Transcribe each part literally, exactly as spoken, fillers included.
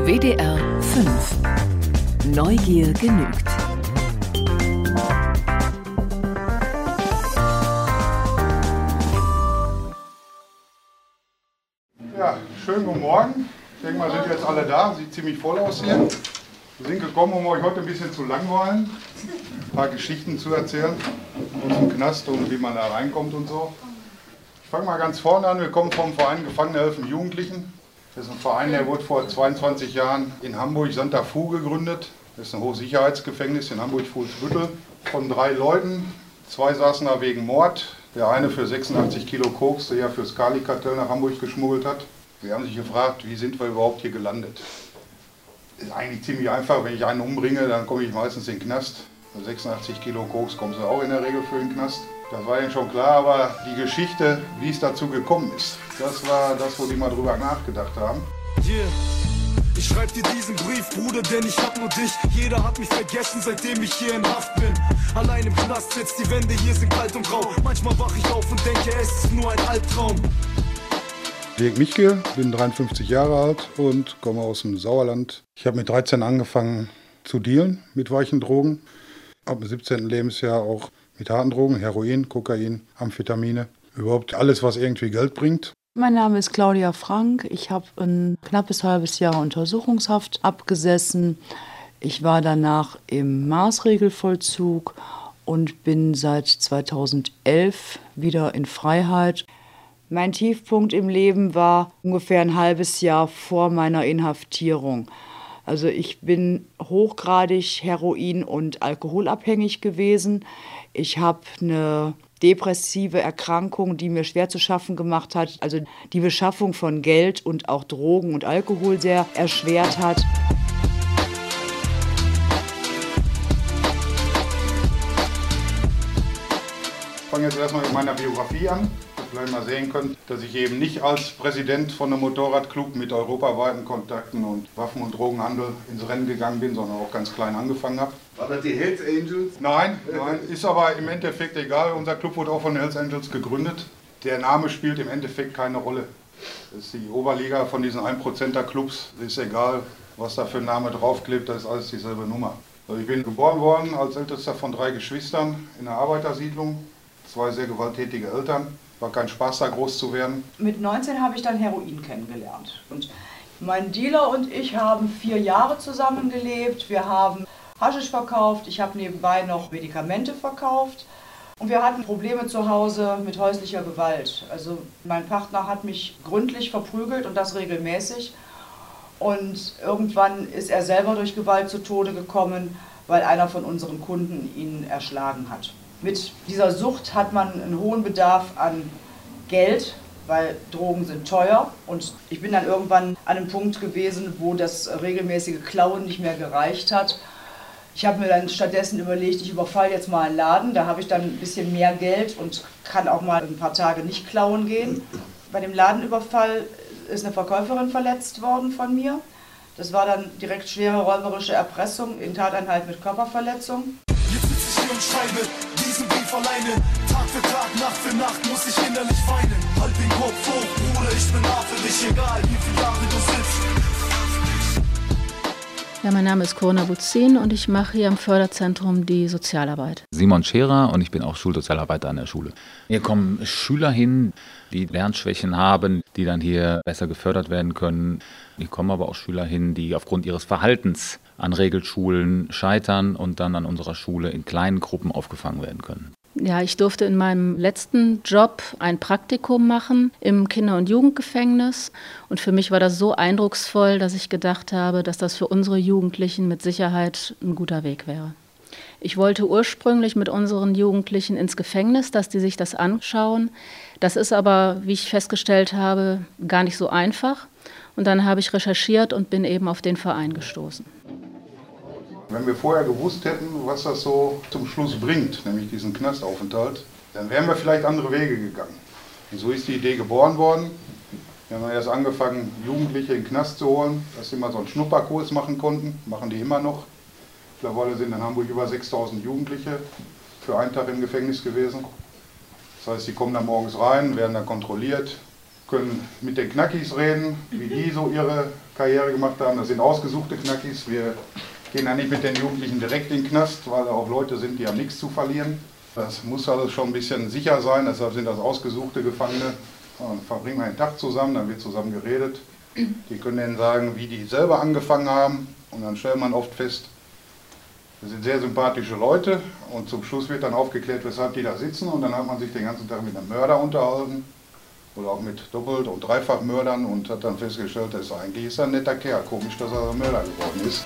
W D R fünf. Neugier genügt. Ja, schönen guten Morgen. Ich denke mal, sind jetzt alle da. Sieht ziemlich voll aus hier. Wir sind gekommen, um euch heute ein bisschen zu langweilen. Ein paar Geschichten zu erzählen aus dem Knast und wie man da reinkommt und so. Ich fange mal ganz vorne an. Wir kommen vom Verein Gefangene helfen Jugendlichen. Das ist ein Verein, der wurde vor zweiundzwanzig Jahren in Hamburg Santa Fu gegründet. Das ist ein Hochsicherheitsgefängnis in Hamburg-Fuhlsbüttel. Von drei Leuten, zwei saßen da wegen Mord. Der eine für sechsundachtzig Kilo Koks, der ja fürs Kali-Kartell nach Hamburg geschmuggelt hat. Wir haben sich gefragt, wie sind wir überhaupt hier gelandet? Ist eigentlich ziemlich einfach, wenn ich einen umbringe, dann komme ich meistens in den Knast. Bei sechsundachtzig Kilo Koks kommst du auch in der Regel für den Knast. Das war ihnen schon klar, aber die Geschichte, wie es dazu gekommen ist, das war das, wo die mal drüber nachgedacht haben. Yeah. Ich schreib dir diesen Brief, Bruder, denn ich hab nur dich. Jeder hat mich vergessen, seitdem ich hier in Haft bin. Allein im Knast sitzt, die Wände hier sind kalt und grau. Manchmal wach ich auf und denke, es ist nur ein Albtraum. Dirk Michke, bin dreiundfünfzig Jahre alt und komme aus dem Sauerland. Ich habe mit dreizehn angefangen zu dealen mit weichen Drogen. Ab dem siebzehnten Lebensjahr auch mit harten Drogen, Heroin, Kokain, Amphetamine. Überhaupt alles, was irgendwie Geld bringt. Mein Name ist Claudia Frank. Ich habe ein knappes halbes Jahr Untersuchungshaft abgesessen. Ich war danach im Maßregelvollzug und bin seit zweitausendelf wieder in Freiheit. Mein Tiefpunkt im Leben war ungefähr ein halbes Jahr vor meiner Inhaftierung. Also ich bin hochgradig heroin- und alkoholabhängig gewesen. Ich habe eine depressive Erkrankung, die mir schwer zu schaffen gemacht hat, also die Beschaffung von Geld und auch Drogen und Alkohol sehr erschwert hat. Ich fange jetzt erstmal mit meiner Biografie an. Vielleicht mal sehen könnt, dass ich eben nicht als Präsident von einem Motorradclub mit europaweiten Kontakten und Waffen- und Drogenhandel ins Rennen gegangen bin, sondern auch ganz klein angefangen habe. War das die Hells Angels? Nein, nein, ist aber im Endeffekt egal. Unser Club wurde auch von den Hells Angels gegründet. Der Name spielt im Endeffekt keine Rolle. Das ist die Oberliga von diesen ein Prozenter Clubs. Ist egal, was da für ein Name draufklebt, das ist alles dieselbe Nummer. Also ich bin geboren worden als ältester von drei Geschwistern in einer Arbeitersiedlung. Zwei sehr gewalttätige Eltern. War kein Spaß, da groß zu werden. Mit neunzehn habe ich dann Heroin kennengelernt. Und mein Dealer und ich haben vier Jahre zusammengelebt. Wir haben Haschisch verkauft, ich habe nebenbei noch Medikamente verkauft. Und wir hatten Probleme zu Hause mit häuslicher Gewalt. Also mein Partner hat mich gründlich verprügelt und das regelmäßig. Und irgendwann ist er selber durch Gewalt zu Tode gekommen, weil einer von unseren Kunden ihn erschlagen hat. Mit dieser Sucht hat man einen hohen Bedarf an Geld, weil Drogen sind teuer. Und ich bin dann irgendwann an einem Punkt gewesen, wo das regelmäßige Klauen nicht mehr gereicht hat. Ich habe mir dann stattdessen überlegt, ich überfalle jetzt mal einen Laden. Da habe ich dann ein bisschen mehr Geld und kann auch mal ein paar Tage nicht klauen gehen. Bei dem Ladenüberfall ist eine Verkäuferin verletzt worden von mir. Das war dann direkt schwere räuberische Erpressung in Tateinheit mit Körperverletzung. Jetzt sitze ich hier und schreibe diesen Brief alleine. Tag für Tag, Nacht für Nacht muss ich innerlich weinen. Halt den Kopf hoch, Bruder, ich bin da für dich, egal wie viele Jahre du sitzt. Ja, mein Name ist Corona Buzin und ich mache hier im Förderzentrum die Sozialarbeit. Simon Scherer und ich bin auch Schulsozialarbeiter an der Schule. Hier kommen Schüler hin, die Lernschwächen haben, die dann hier besser gefördert werden können. Hier kommen aber auch Schüler hin, die aufgrund ihres Verhaltens an Regelschulen scheitern und dann an unserer Schule in kleinen Gruppen aufgefangen werden können. Ja, ich durfte in meinem letzten Job ein Praktikum machen im Kinder- und Jugendgefängnis. Und für mich war das so eindrucksvoll, dass ich gedacht habe, dass das für unsere Jugendlichen mit Sicherheit ein guter Weg wäre. Ich wollte ursprünglich mit unseren Jugendlichen ins Gefängnis, dass die sich das anschauen. Das ist aber, wie ich festgestellt habe, gar nicht so einfach. Und dann habe ich recherchiert und bin eben auf den Verein gestoßen. Wenn wir vorher gewusst hätten, was das so zum Schluss bringt, nämlich diesen Knastaufenthalt, dann wären wir vielleicht andere Wege gegangen. Und so ist die Idee geboren worden. Wir haben erst angefangen, Jugendliche in den Knast zu holen, dass sie mal so einen Schnupperkurs machen konnten. Machen die immer noch. Mittlerweile sind in Hamburg über sechstausend Jugendliche für einen Tag im Gefängnis gewesen. Das heißt, die kommen dann morgens rein, werden dann kontrolliert, können mit den Knackis reden, wie die so ihre Karriere gemacht haben. Das sind ausgesuchte Knackis. Wir gehen ja nicht mit den Jugendlichen direkt in den Knast, weil da auch Leute sind, die haben nichts zu verlieren. Das muss alles schon ein bisschen sicher sein, deshalb sind das ausgesuchte Gefangene. Dann verbringen wir einen Tag zusammen, dann wird zusammen geredet. Die können denen sagen, wie die selber angefangen haben. Und dann stellt man oft fest, das sind sehr sympathische Leute. Und zum Schluss wird dann aufgeklärt, weshalb die da sitzen. Und dann hat man sich den ganzen Tag mit einem Mörder unterhalten. Oder auch mit Doppelt- und Dreifachmördern. Und hat dann festgestellt, das ist eigentlich ist er ein netter Kerl. Komisch, dass er Mörder geworden ist.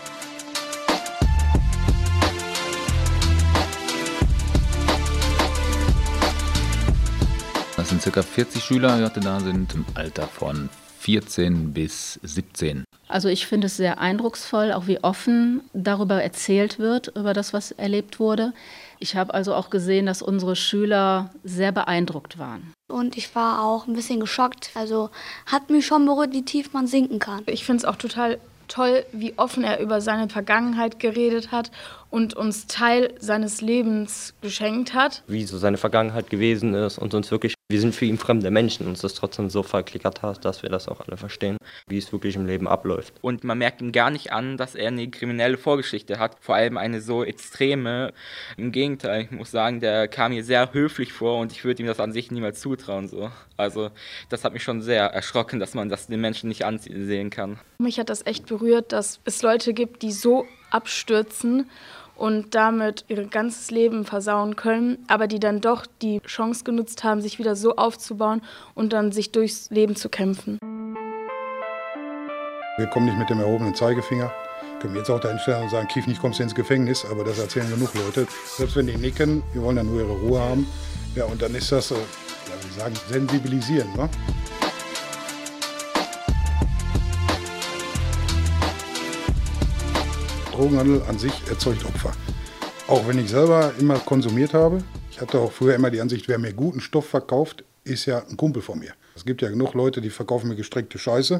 Das sind ca. vierzig Schüler, die heute da sind, im Alter von vierzehn bis siebzehn. Also ich finde es sehr eindrucksvoll, auch wie offen darüber erzählt wird, über das, was erlebt wurde. Ich habe also auch gesehen, dass unsere Schüler sehr beeindruckt waren. Und ich war auch ein bisschen geschockt. Also hat mich schon berührt, wie tief man sinken kann. Ich finde es auch total toll, wie offen er über seine Vergangenheit geredet hat und uns Teil seines Lebens geschenkt hat. Wie so seine Vergangenheit gewesen ist und uns wirklich, wir sind für ihn fremde Menschen, uns das trotzdem so verklickert hat, dass wir das auch alle verstehen, wie es wirklich im Leben abläuft. Und man merkt ihm gar nicht an, dass er eine kriminelle Vorgeschichte hat, vor allem eine so extreme. Im Gegenteil, ich muss sagen, der kam mir sehr höflich vor und ich würde ihm das an sich niemals zutrauen. So. Also das hat mich schon sehr erschrocken, dass man das den Menschen nicht ansehen kann. Mich hat das echt berührt, dass es Leute gibt, die so abstürzen und damit ihr ganzes Leben versauen können, aber die dann doch die Chance genutzt haben, sich wieder so aufzubauen und dann sich durchs Leben zu kämpfen. Wir kommen nicht mit dem erhobenen Zeigefinger. Können wir jetzt auch da hinstellen und sagen, Kief, nicht kommst du ins Gefängnis, aber das erzählen genug Leute. Selbst wenn die nicken, wir wollen dann nur ihre Ruhe haben. Ja, und dann ist das, äh, ja, wie sagen, sensibilisieren, ne? Drogenhandel an sich erzeugt Opfer. Auch wenn ich selber immer konsumiert habe. Ich hatte auch früher immer die Ansicht, wer mir guten Stoff verkauft, ist ja ein Kumpel von mir. Es gibt ja genug Leute, die verkaufen mir gestreckte Scheiße.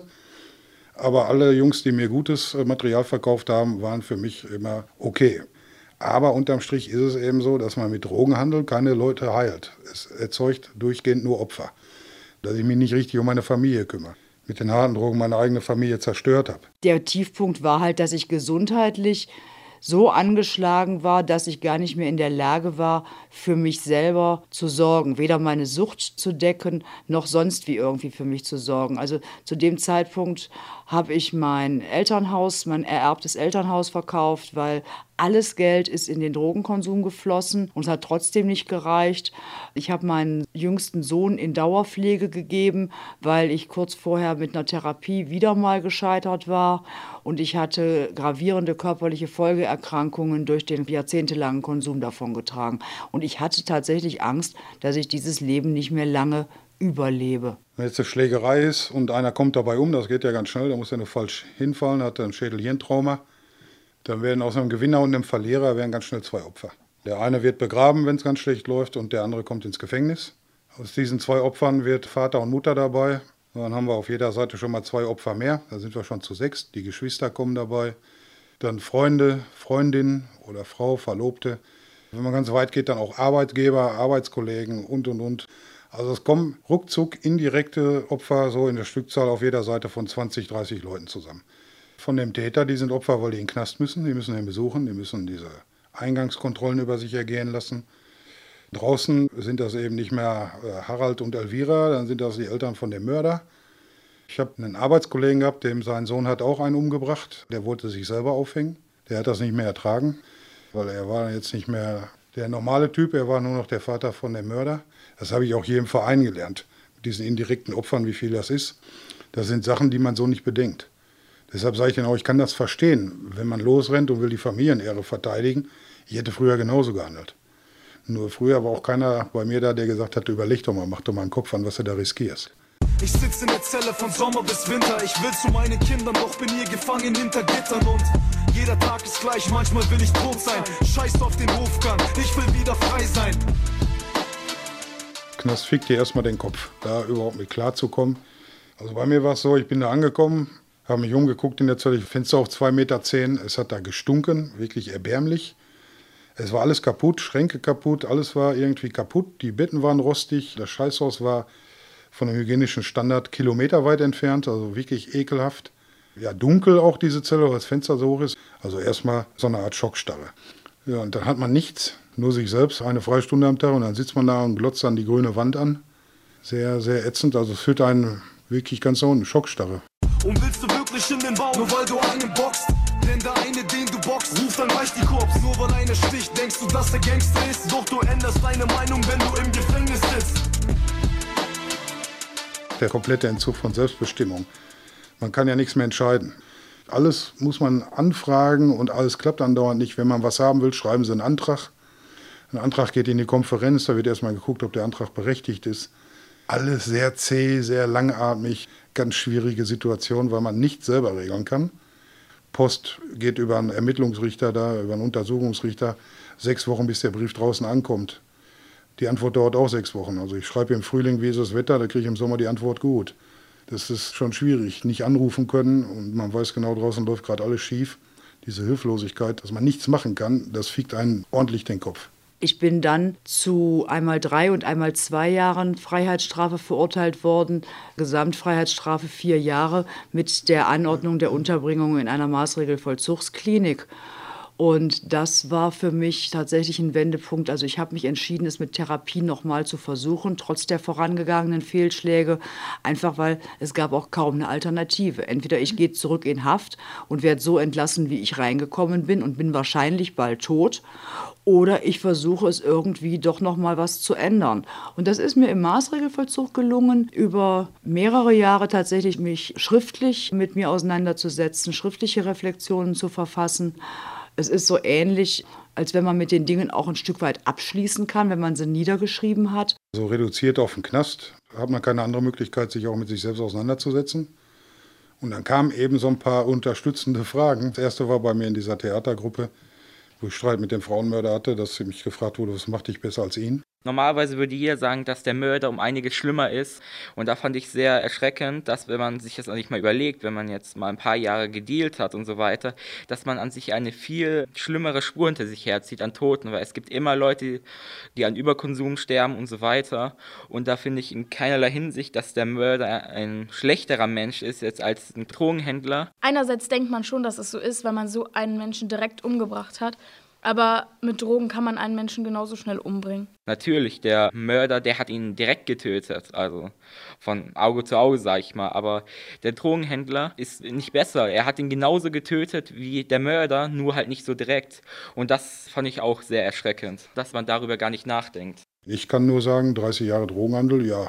Aber alle Jungs, die mir gutes Material verkauft haben, waren für mich immer okay. Aber unterm Strich ist es eben so, dass man mit Drogenhandel keine Leute heilt. Es erzeugt durchgehend nur Opfer. Dass ich mich nicht richtig um meine Familie kümmere. Mit den harten Drogen meine eigene Familie zerstört habe. Der Tiefpunkt war halt, dass ich gesundheitlich so angeschlagen war, dass ich gar nicht mehr in der Lage war, für mich selber zu sorgen. Weder meine Sucht zu decken, noch sonst wie irgendwie für mich zu sorgen. Also zu dem Zeitpunkt habe ich mein Elternhaus, mein ererbtes Elternhaus verkauft, weil alles Geld ist in den Drogenkonsum geflossen und es hat trotzdem nicht gereicht. Ich habe meinen jüngsten Sohn in Dauerpflege gegeben, weil ich kurz vorher mit einer Therapie wieder mal gescheitert war. Und ich hatte gravierende körperliche Folgeerkrankungen durch den jahrzehntelangen Konsum davongetragen. Und ich hatte tatsächlich Angst, dass ich dieses Leben nicht mehr lange überlebe. Wenn jetzt eine Schlägerei ist und einer kommt dabei um, das geht ja ganz schnell, da muss er nur falsch hinfallen, hat ein Schädel-Hirntrauma. Dann werden aus einem Gewinner und einem Verlierer werden ganz schnell zwei Opfer. Der eine wird begraben, wenn es ganz schlecht läuft, und der andere kommt ins Gefängnis. Aus diesen zwei Opfern wird Vater und Mutter dabei. Dann haben wir auf jeder Seite schon mal zwei Opfer mehr. Da sind wir schon zu sechs. Die Geschwister kommen dabei. Dann Freunde, Freundinnen oder Frau, Verlobte. Wenn man ganz weit geht, dann auch Arbeitgeber, Arbeitskollegen und, und, und. Also es kommen ruckzuck indirekte Opfer so in der Stückzahl auf jeder Seite von zwanzig, dreißig Leuten zusammen. Von dem Täter, die sind Opfer, weil die in den Knast müssen. Die müssen ihn besuchen, die müssen diese Eingangskontrollen über sich ergehen lassen. Draußen sind das eben nicht mehr Harald und Elvira, dann sind das die Eltern von dem Mörder. Ich habe einen Arbeitskollegen gehabt, dem sein Sohn hat auch einen umgebracht. Der wollte sich selber aufhängen. Der hat das nicht mehr ertragen, weil er war jetzt nicht mehr der normale Typ, er war nur noch der Vater von dem Mörder. Das habe ich auch hier im Verein gelernt, mit diesen indirekten Opfern, wie viel das ist. Das sind Sachen, die man so nicht bedenkt. Deshalb sage ich Ihnen auch, ich kann das verstehen, wenn man losrennt und will die Familienehre verteidigen. Ich hätte früher genauso gehandelt. Nur früher war auch keiner bei mir da, der gesagt hat, überleg doch mal, mach doch mal einen Kopf an, was du da riskierst. Ich sitze in der Zelle von Sommer bis Winter. Ich will zu meinen Kindern, doch bin hier gefangen hinter Gittern. Und jeder Tag ist gleich, manchmal will ich tot sein. Scheiß auf den Hofgang, ich will wieder frei sein. Knast fickt dir erstmal den Kopf, da überhaupt mit klarzukommen. Also bei mir war es so, ich bin da angekommen, habe mich umgeguckt in der Zelle, Fenster auf zwei Meter zehn, es hat da gestunken, wirklich erbärmlich. Es war alles kaputt, Schränke kaputt, alles war irgendwie kaputt, die Betten waren rostig, das Scheißhaus war von dem hygienischen Standard kilometerweit entfernt, also wirklich ekelhaft. Ja, dunkel auch diese Zelle, weil das Fenster so hoch ist. Also erstmal so eine Art Schockstarre. Ja, und dann hat man nichts, nur sich selbst, eine Freistunde am Tag und dann sitzt man da und glotzt dann die grüne Wand an. Sehr, sehr ätzend, also es führt einen wirklich ganz nach unten, Schockstarre. Und willst du wirklich in den Bau, nur weil du einen boxt? Denn der eine, den du boxt, ruft dann gleich die Korps. Nur weil einer sticht, denkst du, dass der Gangster ist. Doch du änderst deine Meinung, wenn du im Gefängnis sitzt. Der komplette Entzug von Selbstbestimmung. Man kann ja nichts mehr entscheiden. Alles muss man anfragen und alles klappt andauernd nicht. Wenn man was haben will, schreiben Sie einen Antrag. Ein Antrag geht in die Konferenz, da wird erstmal geguckt, ob der Antrag berechtigt ist. Alles sehr zäh, sehr langatmig, ganz schwierige Situation, weil man nichts selber regeln kann. Post geht über einen Ermittlungsrichter da, über einen Untersuchungsrichter, sechs Wochen, bis der Brief draußen ankommt. Die Antwort dauert auch sechs Wochen. Also ich schreibe im Frühling, wie ist das Wetter, da kriege ich im Sommer die Antwort gut. Das ist schon schwierig, nicht anrufen können und man weiß genau, draußen läuft gerade alles schief. Diese Hilflosigkeit, dass man nichts machen kann, das fiegt einen ordentlich den Kopf. Ich bin dann zu einmal drei und einmal zwei Jahren Freiheitsstrafe verurteilt worden. Gesamtfreiheitsstrafe vier Jahre mit der Anordnung der Unterbringung in einer Maßregelvollzugsklinik. Und das war für mich tatsächlich ein Wendepunkt. Also ich habe mich entschieden, es mit Therapie nochmal zu versuchen, trotz der vorangegangenen Fehlschläge. Einfach weil es gab auch kaum eine Alternative. Entweder ich gehe zurück in Haft und werde so entlassen, wie ich reingekommen bin und bin wahrscheinlich bald tot. Oder ich versuche es irgendwie doch noch mal was zu ändern. Und das ist mir im Maßregelvollzug gelungen, über mehrere Jahre tatsächlich mich schriftlich mit mir auseinanderzusetzen, schriftliche Reflexionen zu verfassen. Es ist so ähnlich, als wenn man mit den Dingen auch ein Stück weit abschließen kann, wenn man sie niedergeschrieben hat. So reduziert auf den Knast hat man keine andere Möglichkeit, sich auch mit sich selbst auseinanderzusetzen. Und dann kamen eben so ein paar unterstützende Fragen. Das erste war bei mir in dieser Theatergruppe, wo ich Streit mit dem Frauenmörder hatte, dass mich gefragt wurde, was macht dich besser als ihn? Normalerweise würde jeder sagen, dass der Mörder um einiges schlimmer ist. Und da fand ich sehr erschreckend, dass wenn man sich das nicht mal überlegt, wenn man jetzt mal ein paar Jahre gedealt hat und so weiter, dass man an sich eine viel schlimmere Spur hinter sich herzieht an Toten. Weil es gibt immer Leute, die an Überkonsum sterben und so weiter. Und da finde ich in keinerlei Hinsicht, dass der Mörder ein schlechterer Mensch ist jetzt als ein Drogenhändler. Einerseits denkt man schon, dass es so ist, weil man so einen Menschen direkt umgebracht hat. Aber mit Drogen kann man einen Menschen genauso schnell umbringen. Natürlich, der Mörder, der hat ihn direkt getötet, also von Auge zu Auge, sag ich mal. Aber der Drogenhändler ist nicht besser. Er hat ihn genauso getötet wie der Mörder, nur halt nicht so direkt. Und das fand ich auch sehr erschreckend, dass man darüber gar nicht nachdenkt. Ich kann nur sagen, dreißig Jahre Drogenhandel, ja,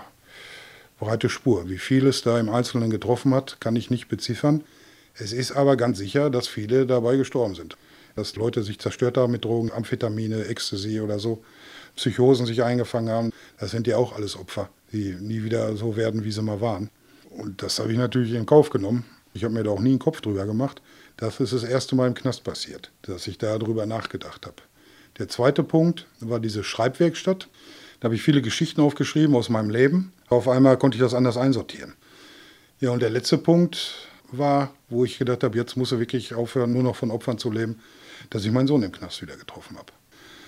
breite Spur. Wie viel es da im Einzelnen getroffen hat, kann ich nicht beziffern. Es ist aber ganz sicher, dass viele dabei gestorben sind. Dass Leute sich zerstört haben mit Drogen, Amphetamine, Ecstasy oder so, Psychosen sich eingefangen haben. Das sind ja auch alles Opfer, die nie wieder so werden, wie sie mal waren. Und das habe ich natürlich in Kauf genommen. Ich habe mir da auch nie einen Kopf drüber gemacht. Das ist das erste Mal im Knast passiert, dass ich darüber nachgedacht habe. Der zweite Punkt war diese Schreibwerkstatt. Da habe ich viele Geschichten aufgeschrieben aus meinem Leben. Auf einmal konnte ich das anders einsortieren. Ja, und der letzte Punkt war, wo ich gedacht habe, jetzt muss er wirklich aufhören, nur noch von Opfern zu leben, dass ich meinen Sohn im Knast wieder getroffen habe.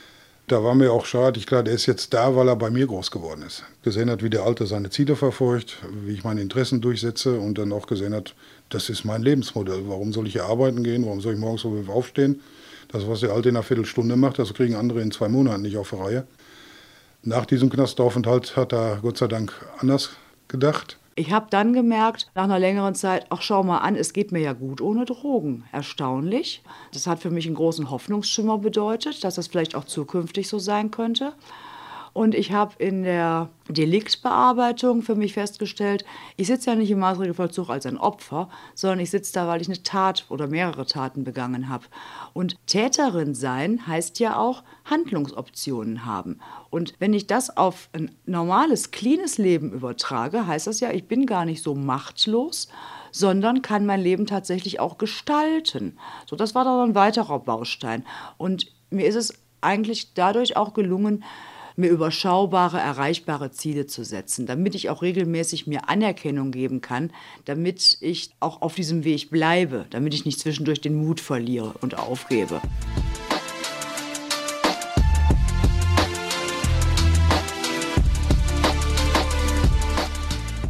Da war mir auch schade, klar, der ist jetzt da, weil er bei mir groß geworden ist. Gesehen hat, wie der Alte seine Ziele verfolgt, wie ich meine Interessen durchsetze und dann auch gesehen hat, das ist mein Lebensmodell. Warum soll ich hier arbeiten gehen? Warum soll ich morgens so früh aufstehen? Das, was der Alte in einer Viertelstunde macht, das kriegen andere in zwei Monaten nicht auf die Reihe. Nach diesem Knastaufenthalt hat er Gott sei Dank anders gedacht. Ich habe dann gemerkt, nach einer längeren Zeit, ach schau mal an, es geht mir ja gut ohne Drogen. Erstaunlich. Das hat für mich einen großen Hoffnungsschimmer bedeutet, dass das vielleicht auch zukünftig so sein könnte. Und ich habe in der Deliktbearbeitung für mich festgestellt, ich sitze ja nicht im Maßregelvollzug als ein Opfer, sondern ich sitze da, weil ich eine Tat oder mehrere Taten begangen habe. Und Täterin sein heißt ja auch Handlungsoptionen haben. Und wenn ich das auf ein normales, cleanes Leben übertrage, heißt das ja, ich bin gar nicht so machtlos, sondern kann mein Leben tatsächlich auch gestalten. So, das war dann ein weiterer Baustein. Und mir ist es eigentlich dadurch auch gelungen, mir überschaubare, erreichbare Ziele zu setzen, damit ich auch regelmäßig mir Anerkennung geben kann, damit ich auch auf diesem Weg bleibe, damit ich nicht zwischendurch den Mut verliere und aufgebe.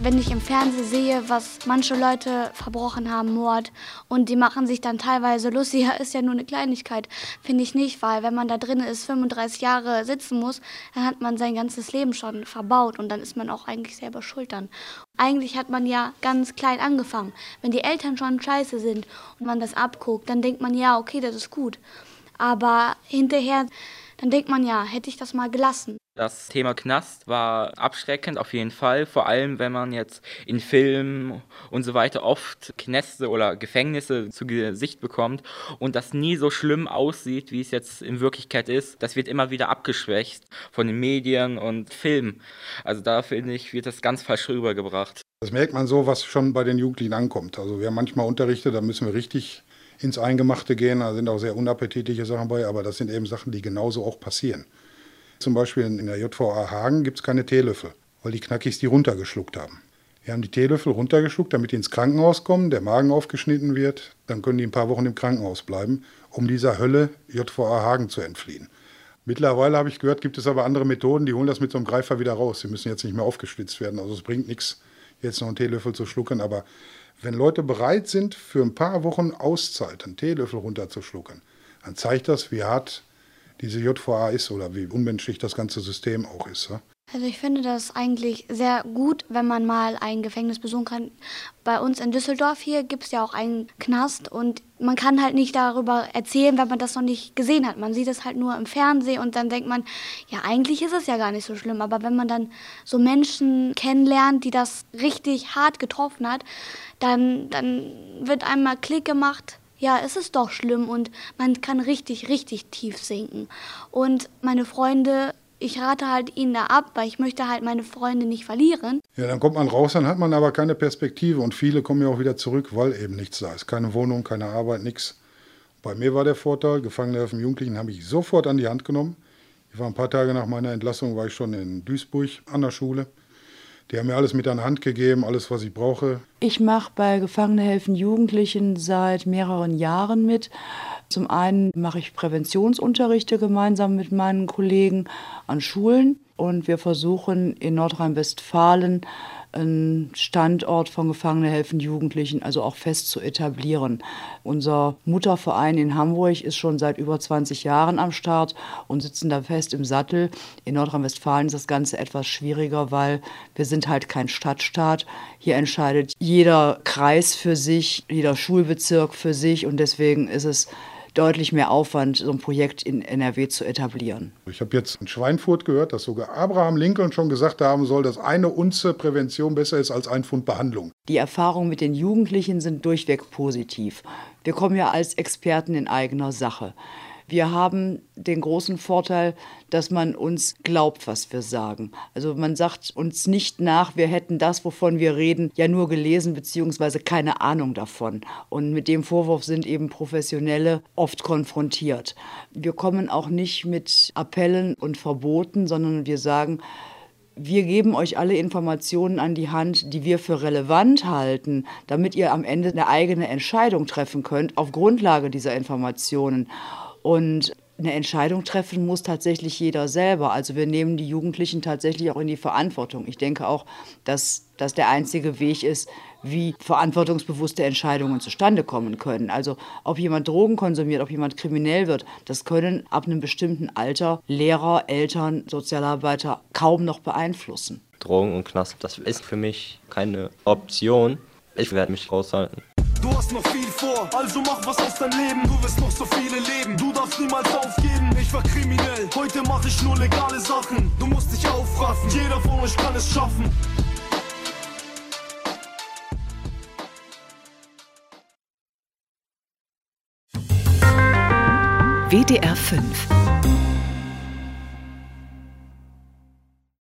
wenn ich im Fernsehen sehe, was manche Leute verbrochen haben, Mord, und die machen sich dann teilweise lustig, ja, ist ja nur eine Kleinigkeit, finde ich nicht, weil wenn man da drin ist, fünfunddreißig Jahre sitzen muss, dann hat man sein ganzes Leben schon verbaut und dann ist man auch eigentlich selber schuld dann. Eigentlich hat man ja ganz klein angefangen. Wenn die Eltern schon scheiße sind und man das abguckt, dann denkt man, ja, okay, das ist gut. Aber hinterher, dann denkt man, ja, hätte ich das mal gelassen. Das Thema Knast war abschreckend auf jeden Fall, vor allem wenn man jetzt in Filmen und so weiter oft Knäste oder Gefängnisse zu Gesicht bekommt und das nie so schlimm aussieht, wie es jetzt in Wirklichkeit ist. Das wird immer wieder abgeschwächt von den Medien und Filmen. Also da finde ich, wird das ganz falsch rübergebracht. Das merkt man so, was schon bei den Jugendlichen ankommt. Also wir haben manchmal Unterrichte, da müssen wir richtig ins Eingemachte gehen. Da sind auch sehr unappetitliche Sachen bei, aber das sind eben Sachen, die genauso auch passieren. Zum Beispiel in der J V A Hagen gibt es keine Teelöffel, weil die Knackis die runtergeschluckt haben. Die haben die Teelöffel runtergeschluckt, damit die ins Krankenhaus kommen, der Magen aufgeschnitten wird. Dann können die ein paar Wochen im Krankenhaus bleiben, um dieser Hölle J V A Hagen zu entfliehen. Mittlerweile habe ich gehört, gibt es aber andere Methoden, die holen das mit so einem Greifer wieder raus. Sie müssen jetzt nicht mehr aufgeschlitzt werden, also es bringt nichts, jetzt noch einen Teelöffel zu schlucken. Aber wenn Leute bereit sind, für ein paar Wochen Auszeit einen Teelöffel runterzuschlucken, dann zeigt das, wie hart diese J V A ist oder wie unmenschlich das ganze System auch ist. Ja? Also ich finde das eigentlich sehr gut, wenn man mal ein Gefängnis besuchen kann. Bei uns in Düsseldorf hier gibt es ja auch einen Knast und man kann halt nicht darüber erzählen, wenn man das noch nicht gesehen hat. Man sieht es halt nur im Fernsehen und dann denkt man, ja, eigentlich ist es ja gar nicht so schlimm. Aber wenn man dann so Menschen kennenlernt, die das richtig hart getroffen hat, dann, dann wird einmal Klick gemacht. Ja, es ist doch schlimm und man kann richtig, richtig tief sinken. Und meine Freunde, ich rate halt ihnen da ab, weil ich möchte halt meine Freunde nicht verlieren. Ja, dann kommt man raus, dann hat man aber keine Perspektive und viele kommen ja auch wieder zurück, weil eben nichts da ist. Keine Wohnung, keine Arbeit, nichts. Bei mir war der Vorteil, Gefangenenhilfe Jugendlichen habe ich sofort an die Hand genommen. Ich war ein paar Tage nach meiner Entlassung, war ich schon in Duisburg an der Schule. Die haben mir alles mit an die Hand gegeben, alles, was ich brauche. Ich mache bei Gefangenenhelfen Jugendlichen seit mehreren Jahren mit. Zum einen mache ich Präventionsunterrichte gemeinsam mit meinen Kollegen an Schulen. Und wir versuchen in Nordrhein-Westfalen einen Standort von Gefangenenhelfen Jugendlichen also auch fest zu etablieren. Unser Mutterverein in Hamburg ist schon seit über zwanzig Jahren am Start und sitzen da fest im Sattel. In Nordrhein-Westfalen ist das Ganze etwas schwieriger, weil wir sind halt kein Stadtstaat. Hier entscheidet jeder Kreis für sich, jeder Schulbezirk für sich und deswegen ist es deutlich mehr Aufwand, so ein Projekt in N R W zu etablieren. Ich habe jetzt in Schweinfurt gehört, dass sogar Abraham Lincoln schon gesagt haben soll, dass eine Unze Prävention besser ist als ein Pfund Behandlung. Die Erfahrungen mit den Jugendlichen sind durchweg positiv. Wir kommen ja als Experten in eigener Sache. Wir haben den großen Vorteil, dass man uns glaubt, was wir sagen. Also man sagt uns nicht nach, wir hätten das, wovon wir reden, ja nur gelesen bzw. keine Ahnung davon. Und mit dem Vorwurf sind eben Professionelle oft konfrontiert. Wir kommen auch nicht mit Appellen und Verboten, sondern wir sagen, wir geben euch alle Informationen an die Hand, die wir für relevant halten, damit ihr am Ende eine eigene Entscheidung treffen könnt auf Grundlage dieser Informationen. Und eine Entscheidung treffen muss tatsächlich jeder selber. Also wir nehmen die Jugendlichen tatsächlich auch in die Verantwortung. Ich denke auch, dass das der einzige Weg ist, wie verantwortungsbewusste Entscheidungen zustande kommen können. Also ob jemand Drogen konsumiert, ob jemand kriminell wird, das können ab einem bestimmten Alter Lehrer, Eltern, Sozialarbeiter kaum noch beeinflussen. Drogen und Knast, das ist für mich keine Option. Ich werde mich raushalten. Du hast noch viel vor, also mach was aus deinem Leben. Du wirst noch so viele leben, du darfst niemals aufgeben. Ich war kriminell, heute mach ich nur legale Sachen. Du musst dich aufraffen, jeder von euch kann es schaffen. W D R fünf